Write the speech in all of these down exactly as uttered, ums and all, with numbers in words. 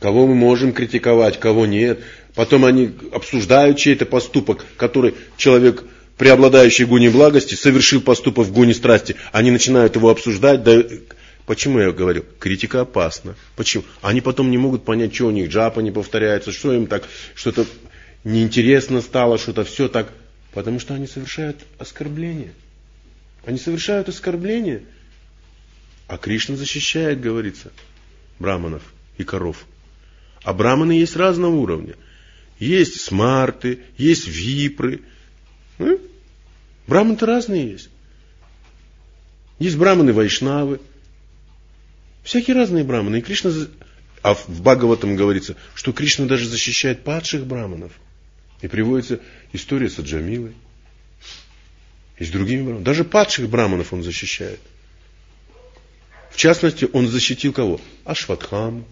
кого мы можем критиковать, кого нет. Потом они обсуждают чей-то поступок, который человек, преобладающий в гуне благости, совершил поступок в гуне страсти. Они начинают его обсуждать. Да, почему я говорил? Критика опасна. Почему? Они потом не могут понять, что у них джапа не повторяется, что им так, что-то неинтересно стало, что-то все так. Потому что они совершают оскорбление. Они совершают оскорбление. А Кришна защищает, говорится, браманов и коров. А браманы есть разного уровня. Есть смарты, есть випры. Браманы-то разные есть. Есть браманы вайшнавы. Всякие разные браманы. И Кришна... А в Бхагаватам говорится, что Кришна даже защищает падших браманов. И приводится история с Аджамилой. И с другими браманами. Даже падших браманов он защищает. В частности, он защитил кого? Ашватхаму.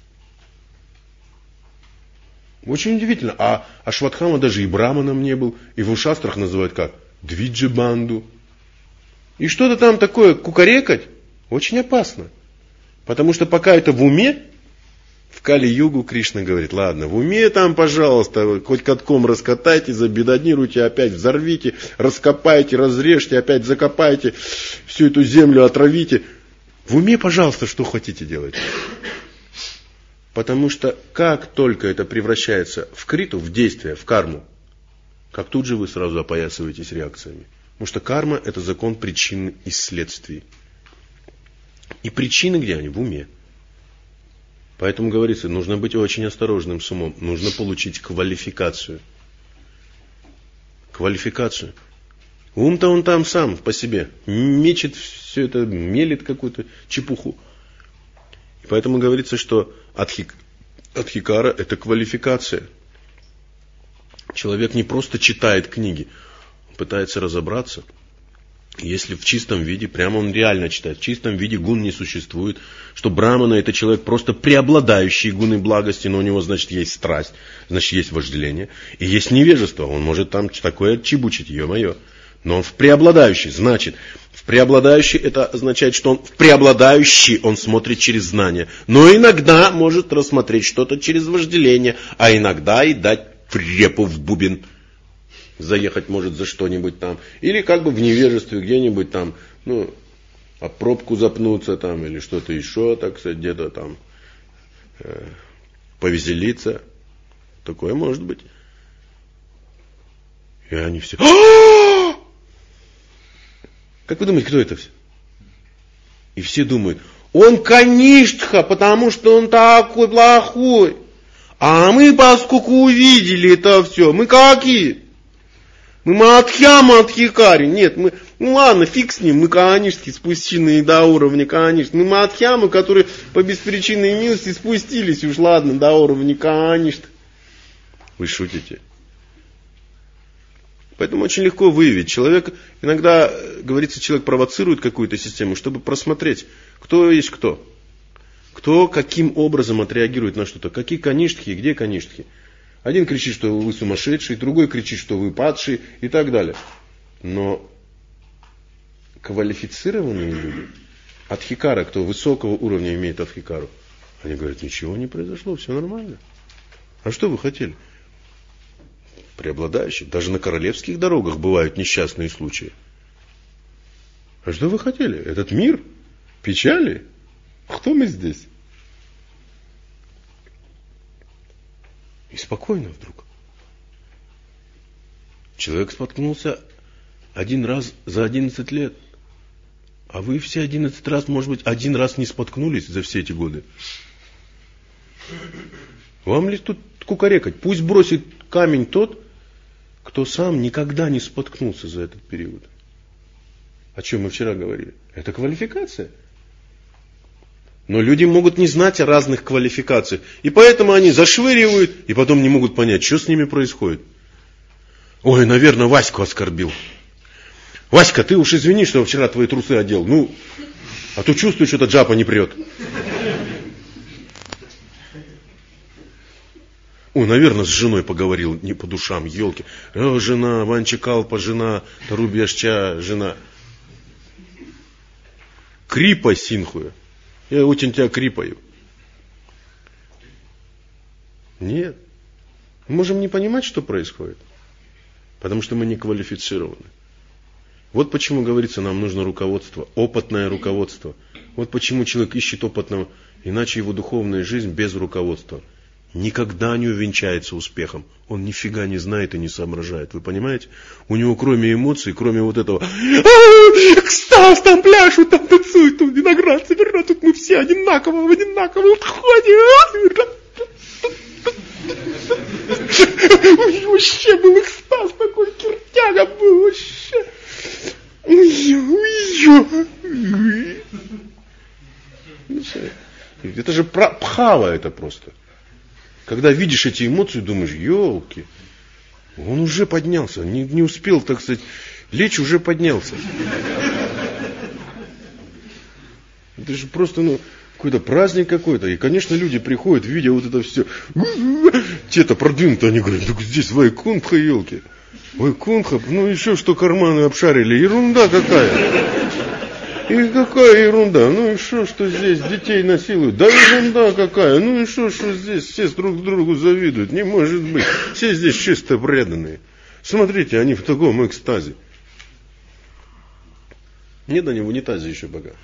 Очень удивительно. А Ашватхама даже и браманом не был. Его в шастрах называют как? Двиджи-банду. И что-то там такое кукарекать очень опасно. Потому что пока это в уме, в Кали-югу Кришна говорит, ладно, в уме там, пожалуйста, хоть катком раскатайте, забедонируйте, опять взорвите, раскопайте, разрежьте, опять закопайте, всю эту землю отравите. В уме, пожалуйста, что хотите делать. Потому что как только это превращается в криту, в действие, в карму, как тут же вы сразу опоясываетесь реакциями. Потому что карма – это закон причин и следствий. И причины где они? В уме. Поэтому говорится, нужно быть очень осторожным с умом. Нужно получить квалификацию. Квалификацию. Ум-то он там сам по себе. Мечет все это, мелит какую-то чепуху. И поэтому говорится, что адхик, адхикара – это квалификация. Человек не просто читает книги, он пытается разобраться. Если в чистом виде, прямо он реально читает, в чистом виде гун не существует, что брамана это человек просто преобладающий гуны благости, но у него, значит, есть страсть, значит, есть вожделение, и есть невежество, он может там такое чебучить, ё-моё. Но он в преобладающий, значит, в преобладающий это означает, что он в преобладающий он смотрит через знания, но иногда может рассмотреть что-то через вожделение, а иногда и дать репу в бубен. Заехать может за что-нибудь там. Или как бы в невежестве где-нибудь там, ну, об пробку запнуться там, или что-то еще, так сказать, где-то там э, повеселиться. Такое может быть. И они все... А-а-а! Как вы думаете, кто это все? И все думают, он каништха, потому что он такой плохой. А мы, поскольку увидели это все, мы какие? Мы Мадхьяма Адхикари. Нет, мы, ну ладно, фиг с ним, мы канишки, спущенные до уровня канишки. Мы Мадхьямы, которые по беспричинной милости спустились уж, ладно, до уровня канишк. Вы шутите. Поэтому очень легко выявить. Человек, иногда, говорится, человек провоцирует какую-то систему, чтобы просмотреть, кто есть кто. Кто каким образом отреагирует на что-то. Какие каништхи и где каништхи. Один кричит, что вы сумасшедший, другой кричит, что вы падший и так далее. Но квалифицированные люди, адхикара, кто высокого уровня имеет адхикару, они говорят, ничего не произошло, все нормально. А что вы хотели? Преобладающие. Даже на королевских дорогах бывают несчастные случаи. А что вы хотели? Этот мир? Печали? Кто мы здесь? И спокойно вдруг. Человек споткнулся один раз за одиннадцать лет. А вы все одиннадцать раз, может быть, один раз не споткнулись за все эти годы. Вам ли тут кукарекать? Пусть бросит камень тот, кто сам никогда не споткнулся за этот период. О чем мы вчера говорили. Это квалификация. Но люди могут не знать о разных квалификациях. И поэтому они зашвыривают, и потом не могут понять, что с ними происходит. Ой, наверное, Ваську оскорбил. Васька, ты уж извини, что вчера твои трусы одел. Ну, а то чувствую, что-то джапа не прет. Ой, наверное, с женой поговорил не по душам, елки. О, жена, Ванчикалпа, жена, Тарубьяшча, жена. Крипа синхуя. Я очень тебя крипаю. Нет. Мы можем не понимать, что происходит, потому что мы не квалифицированы. Вот почему говорится, нам нужно руководство, опытное руководство. Вот почему человек ищет опытного, иначе его духовная жизнь без руководства никогда не увенчается успехом. Он нифига не знает и не соображает. Вы понимаете? У него кроме эмоций, кроме вот этого экстаз, там пляшут, там танцуют, там виноград собирают, тут мы все одинаково, одинаково ходим. Вообще был экстаз такой, киртяга был вообще. Это же пхава это просто. Когда видишь эти эмоции, думаешь, елки, он уже поднялся, не, не успел, так сказать, лечь, уже поднялся. Это же просто, ну, какой-то праздник какой-то. И, конечно, люди приходят, видя вот это все. Те-то продвинутые, они говорят, ну здесь вайкунтха, елки. Вайкунтха, ну еще что карманы обшарили. Ерунда какая. И какая ерунда. Ну и что, что здесь детей насилуют. Да ерунда какая. Ну и что, что здесь все друг другу завидуют. Не может быть. Все здесь чисто преданные. Смотрите, они в таком экстазе. Нет они в унитазе еще пока.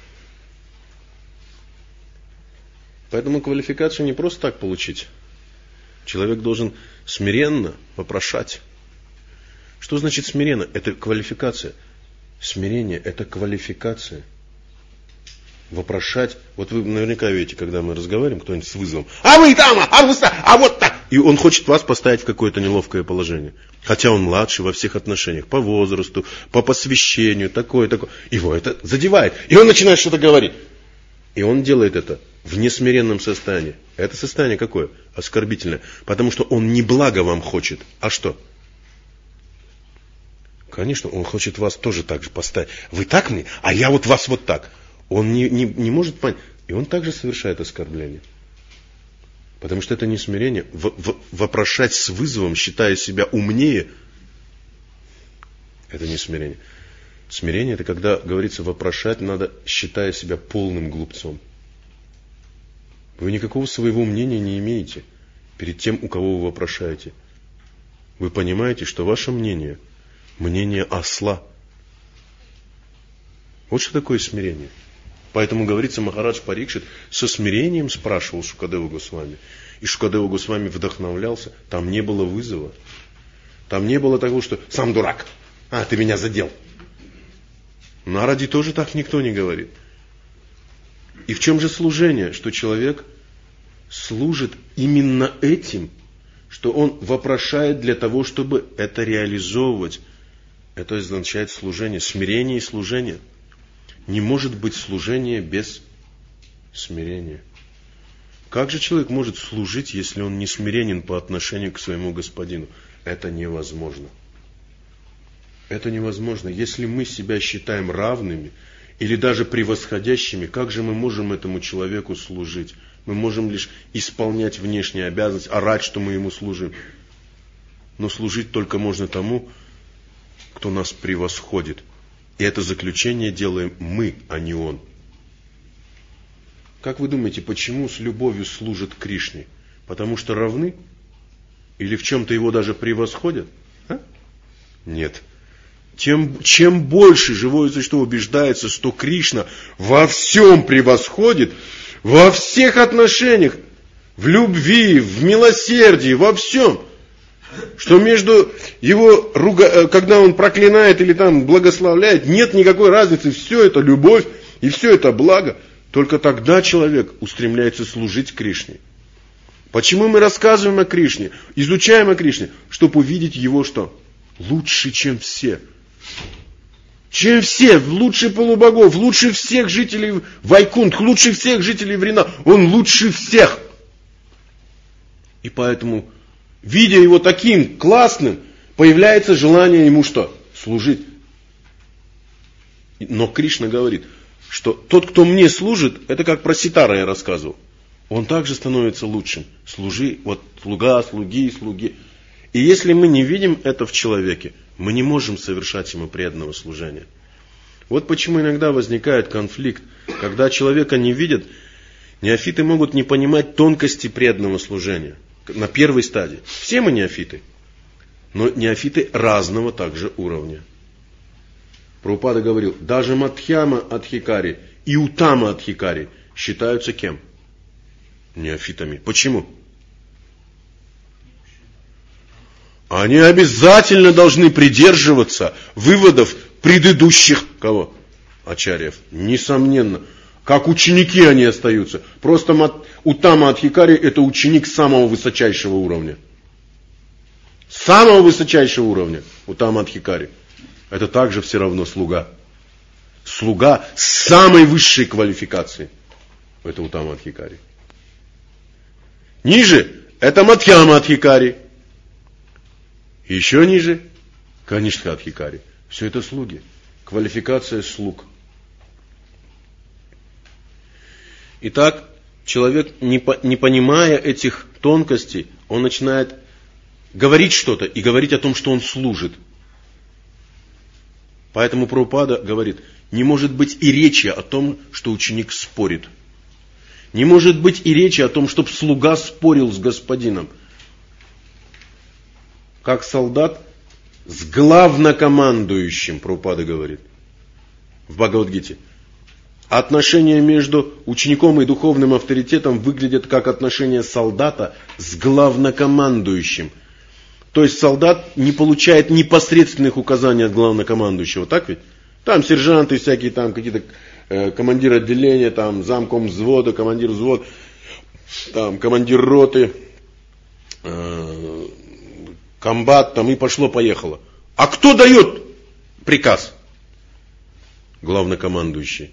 Поэтому квалификацию не просто так получить. Человек должен смиренно вопрошать. Что значит смиренно? Это квалификация. Смирение – это квалификация. Вопрошать. Вот вы наверняка видите, когда мы разговариваем, кто-нибудь с вызовом. А вы там, а вы так, а вот так. И он хочет вас поставить в какое-то неловкое положение. Хотя он младше во всех отношениях. По возрасту, по посвящению, такое, такое. Его это задевает. И он начинает что-то говорить. И он делает это в несмиренном состоянии. Это состояние какое? Оскорбительное. Потому что он не благо вам хочет. А что? Конечно, он хочет вас тоже так же поставить. Вы так мне, а я вот вас вот так. Он не, не, не может понять. И он также совершает оскорбление. Потому что это не смирение. В, в, вопрошать с вызовом, считая себя умнее, это не смирение. Смирение – это когда, говорится, вопрошать надо, считая себя полным глупцом. Вы никакого своего мнения не имеете перед тем, у кого вы вопрошаете. Вы понимаете, что ваше мнение – мнение осла. Вот что такое смирение. Поэтому, говорится, Махарадж Парикшит со смирением спрашивал Шукадеву Госвами. И Шукадева Госвами вдохновлялся. Там не было вызова. Там не было того, что «сам дурак, а ты меня задел». Наради тоже так никто не говорит. И в чем же служение? Что человек служит именно этим, что он вопрошает для того, чтобы это реализовывать. Это означает служение, смирение и служение. Не может быть служения без смирения. Как же человек может служить, если он не смиренен по отношению к своему господину? Это невозможно. Это невозможно. Если мы себя считаем равными или даже превосходящими, как же мы можем этому человеку служить? Мы можем лишь исполнять внешние обязанности, орать, что мы ему служим. Но служить только можно тому, кто нас превосходит. И это заключение делаем мы, а не он. Как вы думаете, почему с любовью служат Кришне? Потому что равны? Или в чем-то его даже превосходят? А? Нет. Тем, чем больше живое существо убеждается, что Кришна во всем превосходит, во всех отношениях, в любви, в милосердии, во всем, что между его, когда он проклинает или там благословляет, нет никакой разницы, все это любовь и все это благо, только тогда человек устремляется служить Кришне. Почему мы рассказываем о Кришне, изучаем о Кришне? Чтобы увидеть его что? Лучше, чем все. Чем все, лучше полубогов, лучше всех жителей Вайкунтх, лучше всех жителей Врина. Он лучше всех. И поэтому, видя его таким классным, появляется желание ему что? Служить. Но Кришна говорит, что тот, кто мне служит, это как про Ситара я рассказывал. Он также становится лучшим. Служи, вот слуга, слуги, слуги. И если мы не видим это в человеке, мы не можем совершать ему преданного служения. Вот почему иногда возникает конфликт. Когда человека не видят, неофиты могут не понимать тонкости преданного служения. на первой стадии. Все мы неофиты, но неофиты разного также уровня. Прабхупада говорил, даже Мадхьяма Адхикари и Уттама Адхикари считаются кем? Неофитами. Почему? Они обязательно должны придерживаться выводов предыдущих кого? Ачарьев. Несомненно. Как ученики они остаются. Просто Уттама Адхикари это ученик самого высочайшего уровня. Самого высочайшего уровня Уттама Адхикари. Это также все равно слуга. Слуга самой высшей квалификации. Это Уттама Адхикари. Ниже это Мадхьяма Адхикари. Еще ниже Канишка Адхикари. Все это слуги. Квалификация слуг. Итак, человек, не, по, не понимая этих тонкостей, он начинает говорить что-то и говорить о том, что он служит. Поэтому Прабхупада говорит, не может быть и речи о том, что ученик спорит. Не может быть и речи о том, чтобы слуга спорил с господином. Как солдат с главнокомандующим, Прабхупада говорит в Бхагавад-гите. Отношения между учеником и духовным авторитетом выглядят как отношения солдата с главнокомандующим. То есть солдат не получает непосредственных указаний от главнокомандующего, так ведь? Там сержанты всякие, там какие-то э, командиры отделения, там замком взвода, командир взвода, там командир роты, э, комбат, там и пошло-поехало. А кто дает приказ? Главнокомандующий.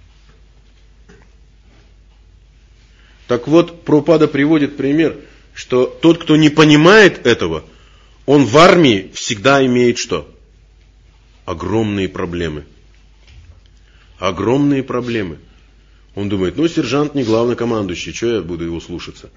Так вот, Прабхупада приводит пример, что тот, кто не понимает этого, он в армии всегда имеет что? Огромные проблемы. Огромные проблемы. Он думает, ну сержант не главнокомандующий, что я буду его слушаться?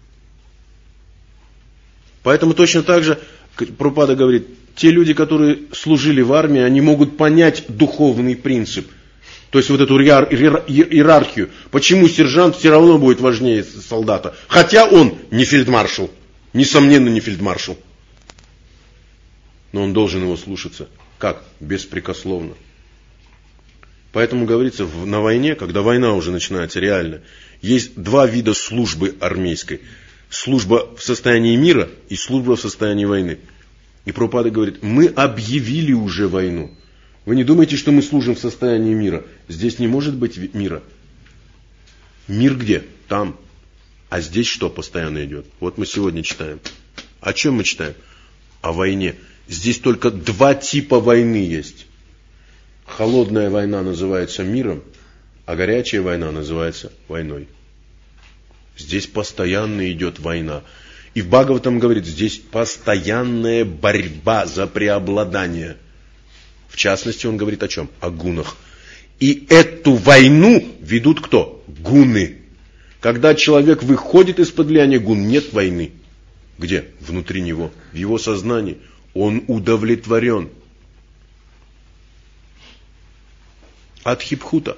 Поэтому точно так же Прабхупада говорит, те люди, которые служили в армии, они могут понять духовный принцип. То есть вот эту иерархию. Почему сержант все равно будет важнее солдата? Хотя он не фельдмаршал. Несомненно, не фельдмаршал. Но он должен его слушаться. Как? Беспрекословно. Поэтому говорится, на войне, когда война уже начинается реально, есть два вида службы армейской. Служба в состоянии мира и служба в состоянии войны. И Прабхупада говорит, мы объявили уже войну. Вы не думаете, что мы служим в состоянии мира? Здесь не может быть мира. Мир где? Там. А здесь что постоянно идет? Вот мы сегодня читаем. О чем мы читаем? О войне. Здесь только два типа войны есть. Холодная война называется миром, а горячая война называется войной. Здесь постоянно идет война. И в Бхагаватам говорит, здесь постоянная борьба за преобладание. В частности, он говорит о чем? О гунах. И эту войну ведут кто? Гуны. Когда человек выходит из-под влияния гун, нет войны. Где? Внутри него, в его сознании. Он удовлетворен. Адхипхута.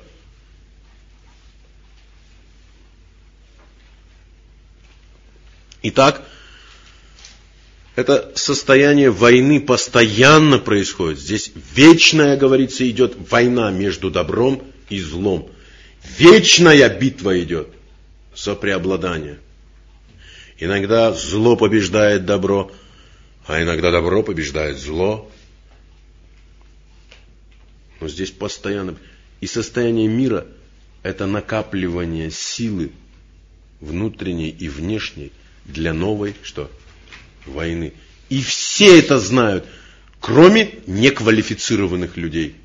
Итак, это состояние войны постоянно происходит. Здесь вечная, говорится, идет война между добром и злом. Вечная битва идет за преобладание. Иногда зло побеждает добро, а иногда добро побеждает зло. Но здесь постоянно. И состояние мира – это накапливание силы внутренней и внешней для новой, что? Войны. И все это знают, кроме неквалифицированных людей.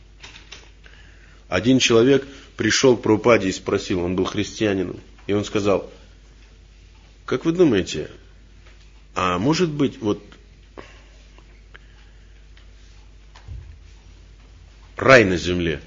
Один человек пришел к Прабхупаде и спросил, он был христианином, и он сказал, как вы думаете, а может быть вот рай на земле?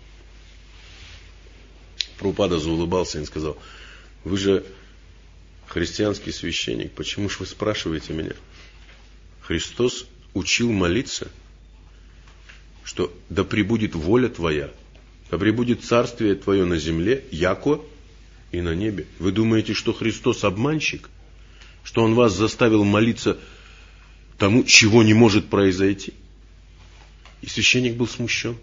Прабхупада заулыбался и сказал, вы же христианский священник, почему же вы спрашиваете меня? Христос учил молиться, что да пребудет воля твоя, да пребудет царствие твое на земле, яко и на небе. Вы думаете, что Христос обманщик? Что он вас заставил молиться тому, чего не может произойти. И священник был смущен.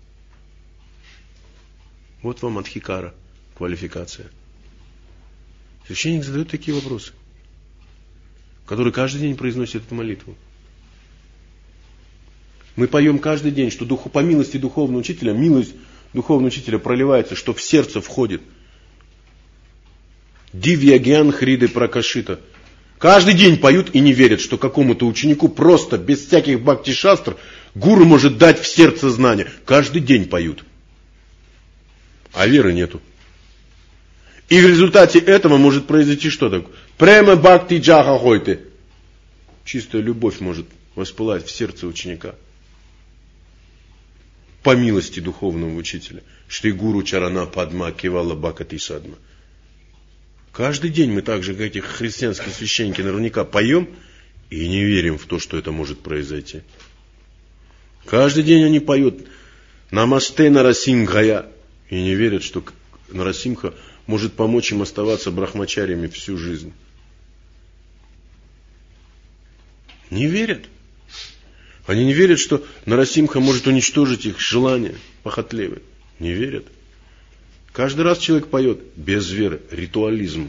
Вот вам адхикара, квалификация. Священник задает такие вопросы, который каждый день произносит эту молитву. Мы поем каждый день, что духу, по милости духовного учителя, милость духовного учителя проливается, что в сердце входит. Дивья гьян хриды пракашита. Каждый день поют и не верят, что какому-то ученику просто, без всяких бхакти-шастр, гуру может дать в сердце знания. Каждый день поют. А веры нету. И в результате этого может произойти что такое? Према бхакти джаха хойте. Чистая любовь может воспылать в сердце ученика. По милости духовного учителя. Шри гуру чарана падма кивала бхакати садма. Каждый день мы так же, как эти христианские священники, наверняка поем и не верим в то, что это может произойти. Каждый день они поют Намасте Нарасимхая и не верят, что Нарасимха может помочь им оставаться брахмачариями всю жизнь. Не верят. Они не верят, что Нарасимха может уничтожить их желания похотливые. Не верят. Каждый раз человек поет без веры, ритуализм.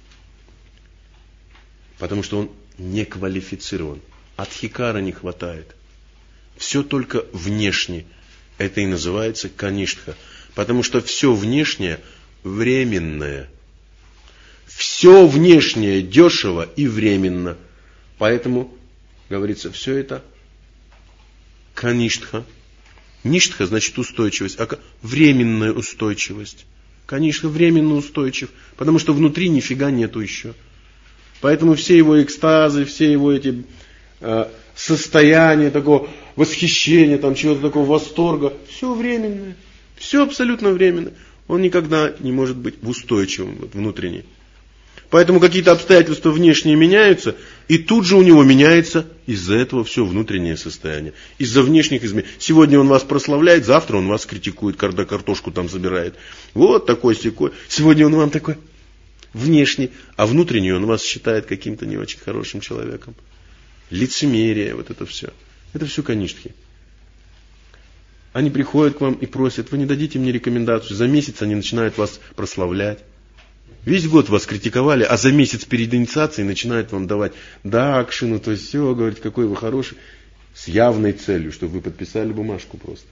Потому что он не квалифицирован. Адхикара не хватает. Все только внешне. Это и называется каништха. Потому что все внешнее временное. Все внешнее дешево и временно. Поэтому, говорится, все это каништха. Ништха значит устойчивость, а временная устойчивость. Каништха временно устойчив, потому что внутри нифига нету еще. Поэтому все его экстазы, все его эти э, состояния такого восхищения, там, чего-то такого восторга, все временное. Все абсолютно временно. Он никогда не может быть устойчивым вот, внутренне. Поэтому какие-то обстоятельства внешние меняются, и тут же у него меняется из-за этого все внутреннее состояние. Из-за внешних изменений. Сегодня он вас прославляет, завтра он вас критикует, когда картошку там забирает. Вот такой-сякой. Сегодня он вам такой внешний, а внутренний он вас считает каким-то не очень хорошим человеком. Лицемерие, вот это все. Это все каништхи. Они приходят к вам и просят, вы не дадите мне рекомендацию. За месяц они начинают вас прославлять. Весь год вас критиковали, а за месяц перед инициацией начинают вам давать дакшину, то есть все, говорить, какой вы хороший, с явной целью, чтобы вы подписали бумажку просто.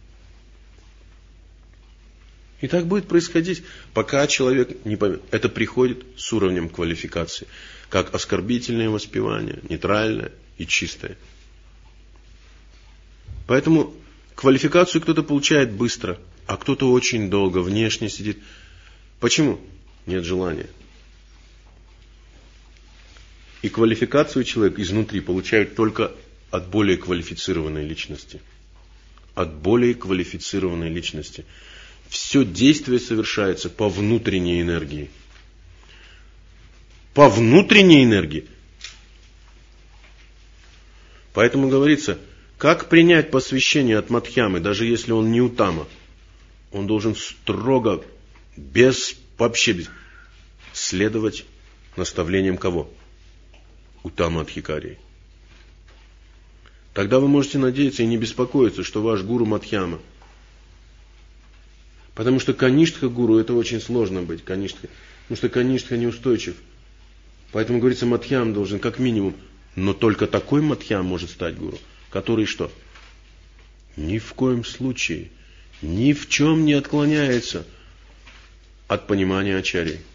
И так будет происходить, пока человек не поймет. Это приходит с уровнем квалификации, как оскорбительное воспевание, нейтральное и чистое. Поэтому квалификацию кто-то получает быстро, а кто-то очень долго внешне сидит. Почему? Нет желания. И квалификацию человек изнутри получает только от более квалифицированной личности. От более квалифицированной личности. Все действие совершается по внутренней энергии. По внутренней энергии. Поэтому говорится, как принять посвящение от Мадхьямы, даже если он не Утама. Он должен строго, без вообще без, следовать наставлениям кого? Утама Адхикарии. Тогда вы можете надеяться и не беспокоиться, что ваш гуру Мадхьяма. Потому что каништха гуру это очень сложно быть. Каништха, потому что каништха неустойчив. Поэтому говорится, Мадхьям должен как минимум. Но только такой Мадхьям может стать гуру, который что? Ни в коем случае, ни в чем не отклоняется от понимания ачарьи.